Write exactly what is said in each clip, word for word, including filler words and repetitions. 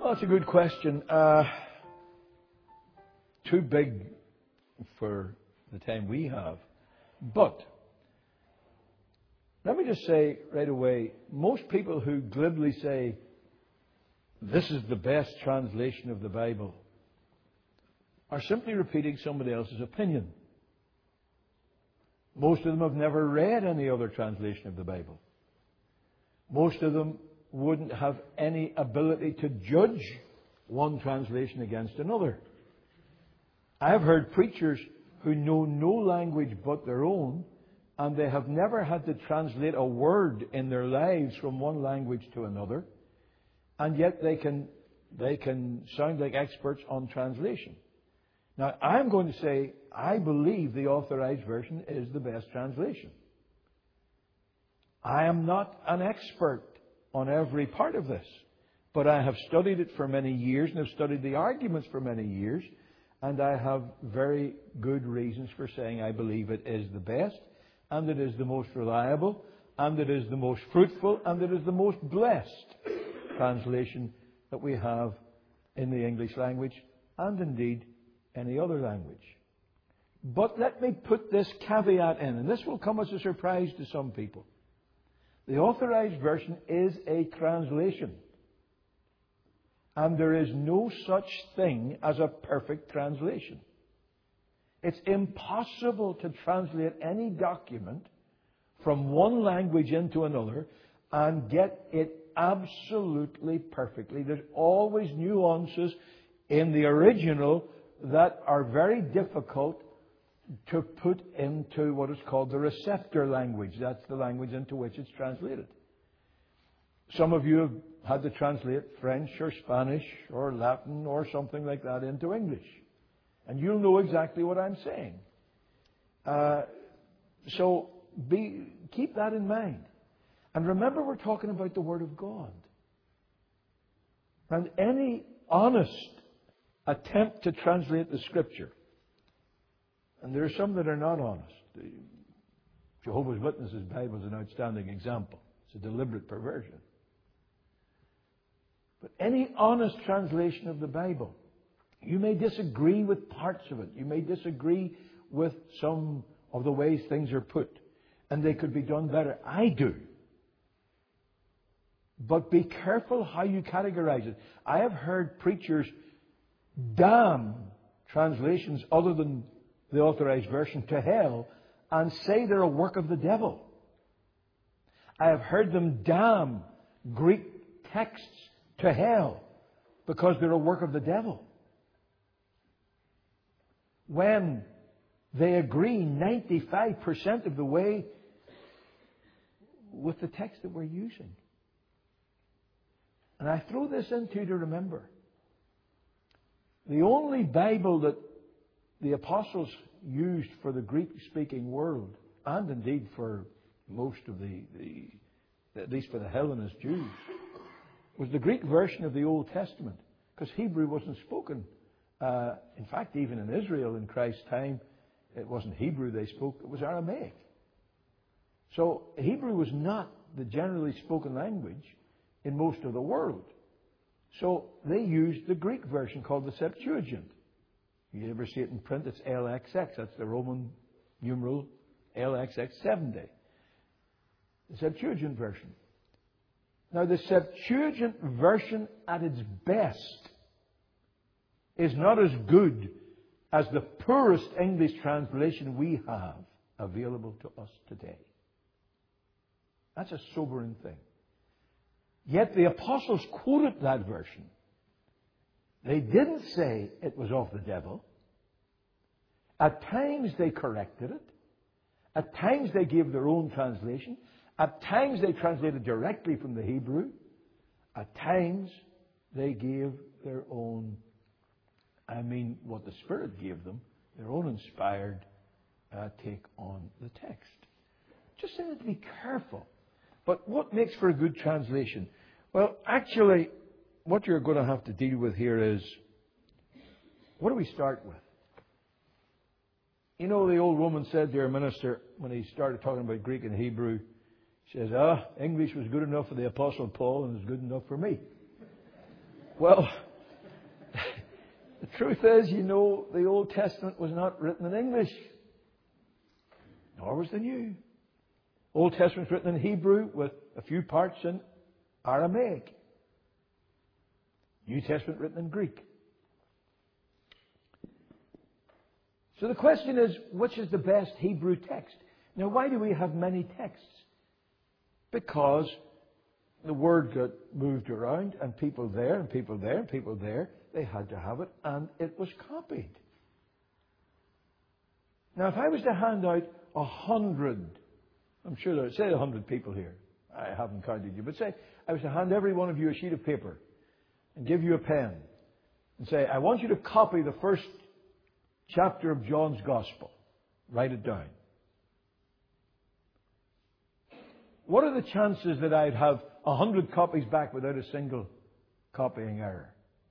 Well, that's a good question. Uh, too big for the time we have. But let me just say right away, most people who glibly say, this is the best translation of the Bible, are simply repeating somebody else's opinion. Most of them have never read any other translation of the Bible. Most of them wouldn't have any ability to judge one translation against another. I've heard preachers who know no language but their own, and they have never had to translate a word in their lives from one language to another, and yet they can, they can sound like experts on translation. Now, I'm going to say, I believe the Authorized Version is the best translation. I am not an expert on every part of this, but I have studied it for many years and have studied the arguments for many years, and I have very good reasons for saying I believe it is the best, and it is the most reliable, and it is the most fruitful, and it is the most blessed translation that we have in the English language, and indeed any other language. But let me put this caveat in, and this will come as a surprise to some people. The Authorized Version is a translation. And there is no such thing as a perfect translation. It's impossible to translate any document from one language into another and get it absolutely perfectly. There's always nuances in the original that are very difficult to put into what is called the receptor language. That's the language into which it's translated. Some of you have had to translate French or Spanish or Latin or something like that into English. And you'll know exactly what I'm saying. Uh, so be, keep that in mind. And remember, we're talking about the Word of God. And any honest attempt to translate the Scripture, and there are some that are not honest. The Jehovah's Witnesses' Bible is an outstanding example. It's a deliberate perversion. But any honest translation of the Bible, you may disagree with parts of it. You may disagree with some of the ways things are put. And they could be done better. I do. But be careful how you categorize it. I have heard preachers damn translations other than the Authorized Version to hell and say they're a work of the devil. I have heard them damn Greek texts to hell because they're a work of the devil, when they agree ninety-five percent of the way with the text that we're using. And I throw this into you to remember. The only Bible that the apostles used for the Greek-speaking world, and indeed for most of the, the, at least for the Hellenist Jews, was the Greek version of the Old Testament, because Hebrew wasn't spoken. Uh, in fact, even in Israel in Christ's time, it wasn't Hebrew they spoke, it was Aramaic. So Hebrew was not the generally spoken language in most of the world. So they used the Greek version called the Septuagint. You ever see it in print? It's L X X. That's the Roman numeral L X X seventy. The Septuagint version. Now, the Septuagint version at its best is not as good as the poorest English translation we have available to us today. That's a sobering thing. Yet the apostles quoted that version. They didn't say it was of the devil. At times they corrected it. At times they gave their own translation. At times they translated directly from the Hebrew. At times they gave their own, I mean what the Spirit gave them, their own inspired uh, take on the text. Just saying to be careful. But what makes for a good translation? Well, actually, what you're going to have to deal with here is, what do we start with? You know, the old woman said to her minister, when he started talking about Greek and Hebrew, she says, ah, English was good enough for the Apostle Paul and it's good enough for me. Well, the truth is, you know, the Old Testament was not written in English, nor was the New. Old Testament was written in Hebrew with a few parts in Aramaic. New Testament written in Greek. So the question is, which is the best Hebrew text? Now, why do we have many texts? Because the word got moved around, and people there, and people there, and people there, they had to have it, and it was copied. Now, if I was to hand out a hundred, I'm sure there, say a hundred people here. I haven't counted you, but say I was to hand every one of you a sheet of paper and give you a pen and say, I want you to copy the first chapter of John's Gospel. Write it down. What are the chances that I'd have a hundred copies back without a single copying error?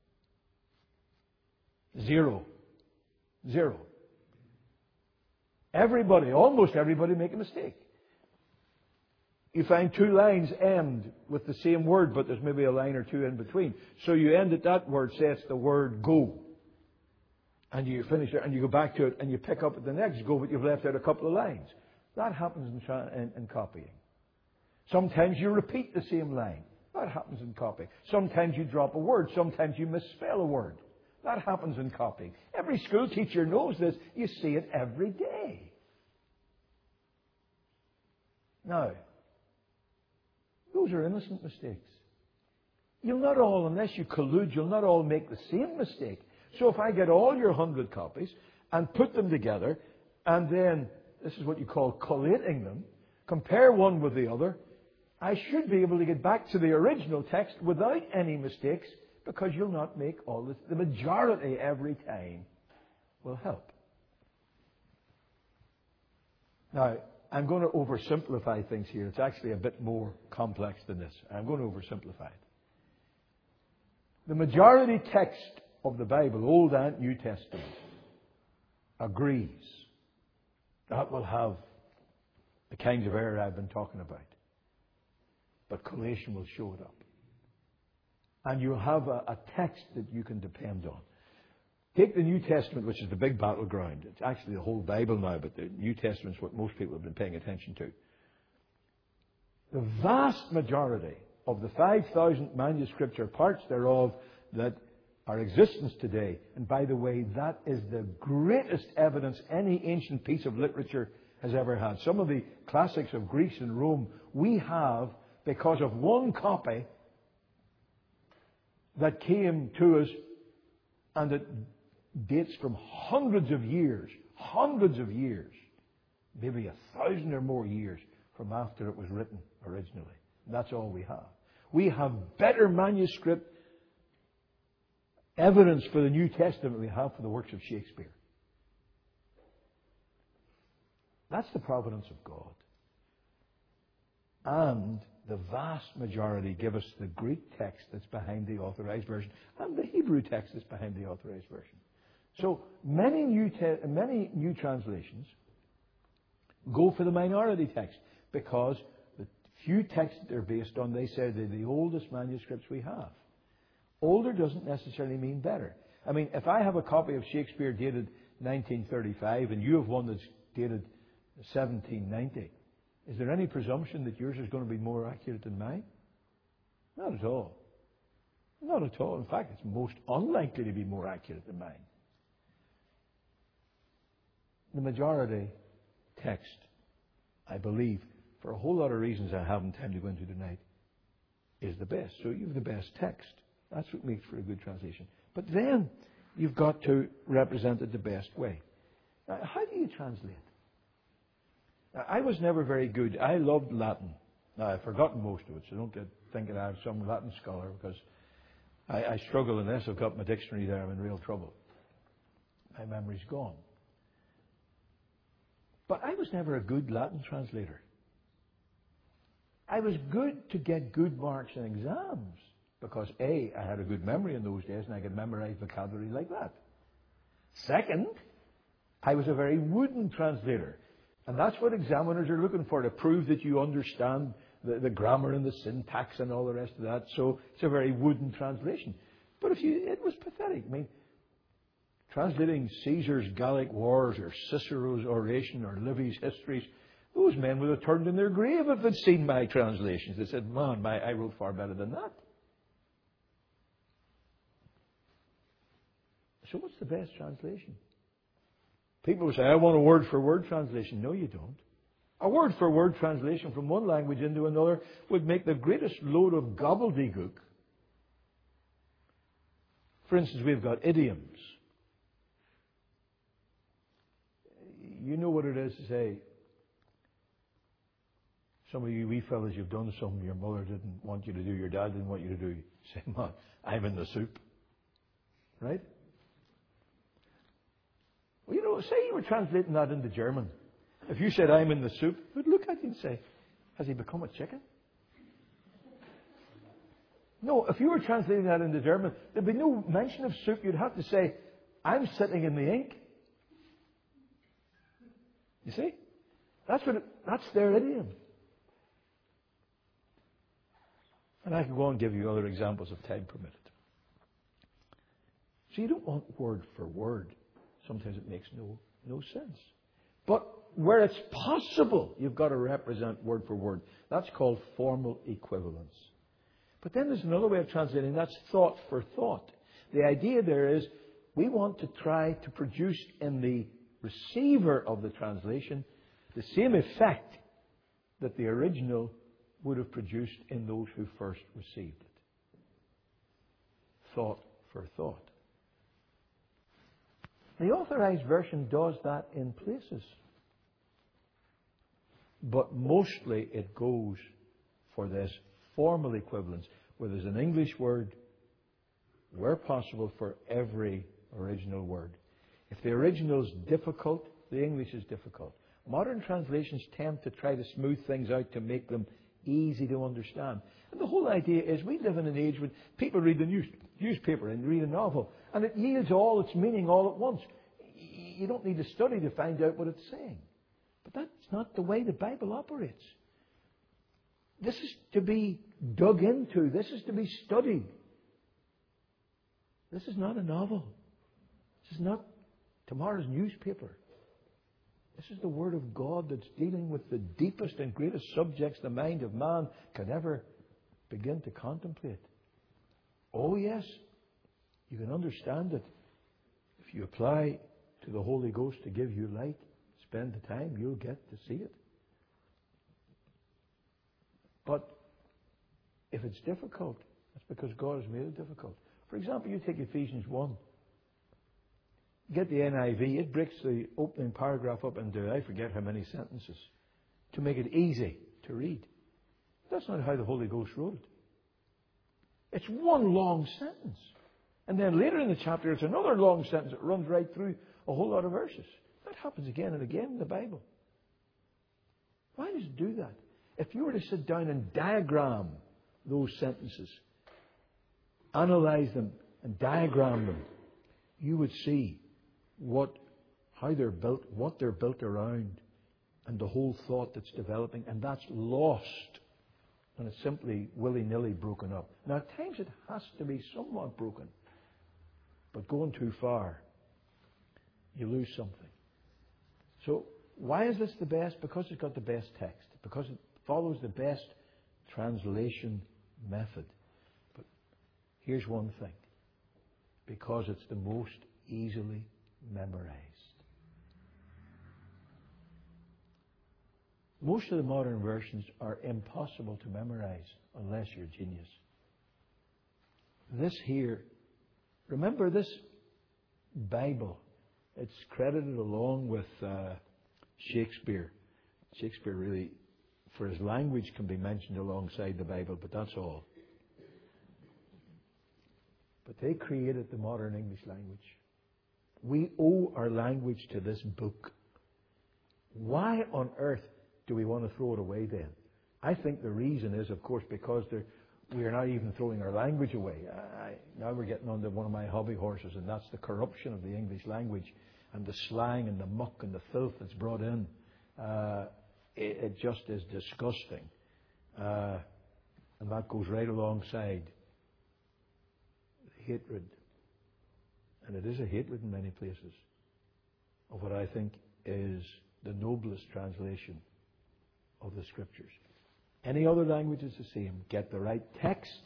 Zero. Zero. Everybody, almost everybody, make a mistake. You find two lines end with the same word, but there's maybe a line or two in between. So you end at that word, say it's the word go. And you finish it, and you go back to it, and you pick up at the next go, but you've left out a couple of lines. That happens in, tra- in, in copying. Sometimes you repeat the same line. That happens in copying. Sometimes you drop a word. Sometimes you misspell a word. That happens in copying. Every school teacher knows this. You see it every day. Now, those are innocent mistakes. You'll not all, unless you collude, you'll not all make the same mistake. So if I get all your hundred copies and put them together, and then, this is what you call collating them, compare one with the other, I should be able to get back to the original text without any mistakes, because you'll not make all this. The majority every time will help. Now, I'm going to oversimplify things here. It's actually a bit more complex than this. I'm going to oversimplify it. The majority text of the Bible, Old and New Testament, agrees that will have the kinds of error I've been talking about. But collation will show it up. And you'll have a, a text that you can depend on. Take the New Testament, which is the big battleground. It's actually the whole Bible now, but the New Testament is what most people have been paying attention to. The vast majority of the five thousand manuscripts or parts thereof that are in existence today, and by the way, that is the greatest evidence any ancient piece of literature has ever had. Some of the classics of Greece and Rome we have because of one copy that came to us, and it dates from hundreds of years, hundreds of years, maybe a thousand or more years from after it was written originally. And that's all we have. We have better manuscript evidence for the New Testament than we have for the works of Shakespeare. That's the providence of God. And the vast majority give us the Greek text that's behind the Authorized Version and the Hebrew text that's behind the Authorized Version. So many new, te- many new translations go for the minority text because the few texts they're based on, they say they're the oldest manuscripts we have. Older doesn't necessarily mean better. I mean, if I have a copy of Shakespeare dated nineteen thirty-five and you have one that's dated seventeen ninety, is there any presumption that yours is going to be more accurate than mine? Not at all. Not at all. In fact, it's most unlikely to be more accurate than mine. The majority text, I believe, for a whole lot of reasons I haven't time to go into tonight, is the best. So you have the best text. That's what makes for a good translation. But then you've got to represent it the best way. Now, how do you translate? Now, I was never very good. I loved Latin. Now, I've forgotten most of it, so don't get thinking I'm some Latin scholar, because I, I struggle unless I've got my dictionary there. I'm in real trouble. My memory's gone. But I was never a good Latin translator. I was good to get good marks in exams because, A, I had a good memory in those days and I could memorize vocabulary like that. Second, I was a very wooden translator. And that's what examiners are looking for, to prove that you understand the, the grammar and the syntax and all the rest of that. So it's a very wooden translation. But if you, it was pathetic. I mean, translating Caesar's Gallic Wars or Cicero's Oration or Livy's Histories, those men would have turned in their grave if they'd seen my translations. They said, man, my, I wrote far better than that. So what's the best translation? People will say, I want a word-for-word translation. No, you don't. A word-for-word translation from one language into another would make the greatest load of gobbledygook. For instance, we've got idioms. You know what it is to say, some of you wee fellas, you've done something your mother didn't want you to do, your dad didn't want you to do. You say, man, I'm in the soup. Right? Well, you know, say you were translating that into German. If you said, I'm in the soup, we'd look at you and say, has he become a chicken? No, if you were translating that into German, there'd be no mention of soup. You'd have to say, I'm sitting in the ink. You see? That's what it, that's their idiom. And I can go on and give you other examples if time permitted. So you don't want word for word. Sometimes it makes no, no sense. But where it's possible, you've got to represent word for word. That's called formal equivalence. But then there's another way of translating. That's thought for thought. The idea there is we want to try to produce in the receiver of the translation the same effect that the original would have produced in those who first received it. Thought for thought. The Authorized Version does that in places. But mostly it goes for this formal equivalence, where there's an English word, where possible, for every original word. If the original is difficult, the English is difficult. Modern translations tend to try to smooth things out to make them easy to understand. And the whole idea is we live in an age when people read the news, newspaper and read a novel, and it yields all its meaning all at once. You don't need to study to find out what it's saying. But that's not the way the Bible operates. This is to be dug into. This is to be studied. This is not a novel. This is not tomorrow's newspaper. This is the Word of God that's dealing with the deepest and greatest subjects the mind of man can ever begin to contemplate. Oh yes, you can understand it. If you apply to the Holy Ghost to give you light, spend the time, you'll get to see it. But if it's difficult, that's because God has made it difficult. For example, you take Ephesians one. Get the N I V, it breaks the opening paragraph up into I forget how many sentences to make it easy to read. That's not how the Holy Ghost wrote it. It's one long sentence. And then later in the chapter, it's another long sentence that runs right through a whole lot of verses. That happens again and again in the Bible. Why does it do that? If you were to sit down and diagram those sentences, analyze them and diagram them, you would see what, how they're built, what they're built around, and the whole thought that's developing, and that's lost when it's simply willy-nilly broken up. Now, at times it has to be somewhat broken, but going too far, you lose something. So, why is this the best? Because it's got the best text. Because it follows the best translation method. But here's one thing. Because it's the most easily memorized. Most of the modern versions are impossible to memorize unless you're a genius. This here, remember this Bible, it's credited along with uh, Shakespeare. Shakespeare really, for his language, can be mentioned alongside the Bible, but that's all. But they created the modern English language. We owe our language to this book. Why on earth do we want to throw it away then? I think the reason is, of course, because we are not even throwing our language away. I, now we're getting on to one of my hobby horses, and that's the corruption of the English language and the slang and the muck and the filth that's brought in. Uh, it, it just is disgusting. Uh, and that goes right alongside hatred, and it is a hatred in many places, of what I think is the noblest translation of the Scriptures. Any other language is the same. Get the right text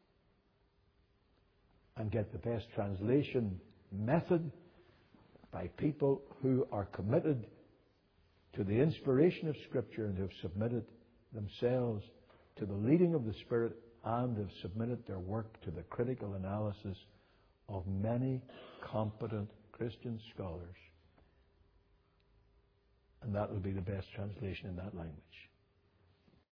and get the best translation method by people who are committed to the inspiration of Scripture and who have submitted themselves to the leading of the Spirit and have submitted their work to the critical analysis of many competent Christian scholars. And that will be the best translation in that language.